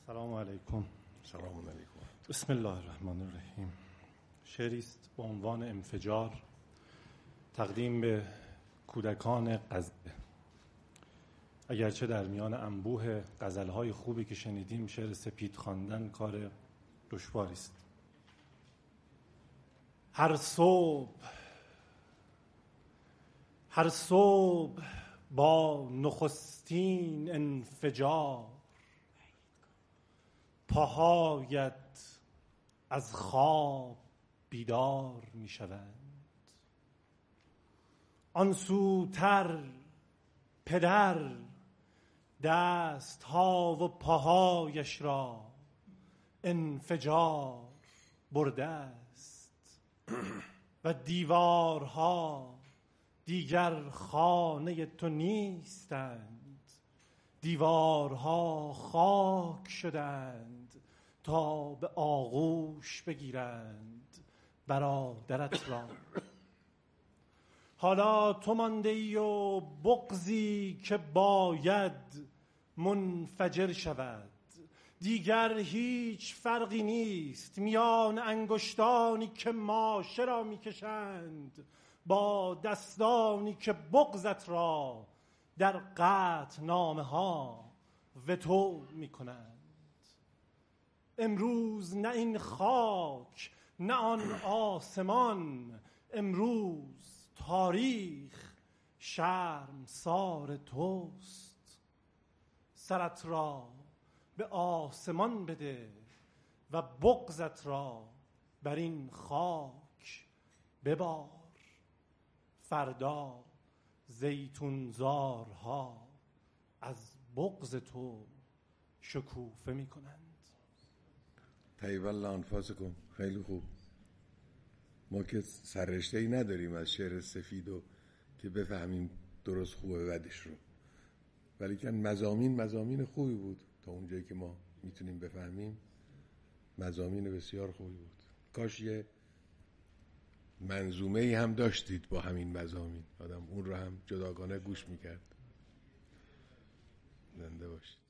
سلام علیکم. سلام علیکم. بسم الله الرحمن الرحیم. شعری است با عنوان انفجار، تقدیم به کودکان غزه. اگرچه در میان انبوه غزلهای خوبی که شنیدیم، شعر سپید خواندن کار دشواری است. هر صبح با نخستین انفجار، پاهایت از خواب بیدار می شوند. آن سوتر پدر دست ها و پاهایش را انفجار برده است و دیوارها دیگر خانه تو نیستند. دیوارها خاک شدند تا به آغوش بگیرند برادرت را. حالا تو مانده ای و بغضی که باید منفجر شود. دیگر هیچ فرقی نیست میان انگشتانی که ماشه را میکشند با دستانی که بغضت را در قطعنامه ها وتو میکنند. امروز نه این خاک نه آن آسمان، امروز تاریخ شرمسار توست. سرت را به آسمان بده و بغضت را بر این خاک ببار. فردا زیتونزارها از بغض تو شکوفه می کنند. طیبا لانفاسکم. خیلی خوب. ما که سررشته‌ای نداریم از شعر سفید که بفهمیم درست خوبه بدش رو، ولی که مضامین خوبی بود. تا اونجایی که ما میتونیم بفهمیم مضامین بسیار خوبی بود. کاش یه منظومه ای هم داشتید با همین مضامین، آدم اون رو هم جداگانه گوش میکرد. زنده باشید.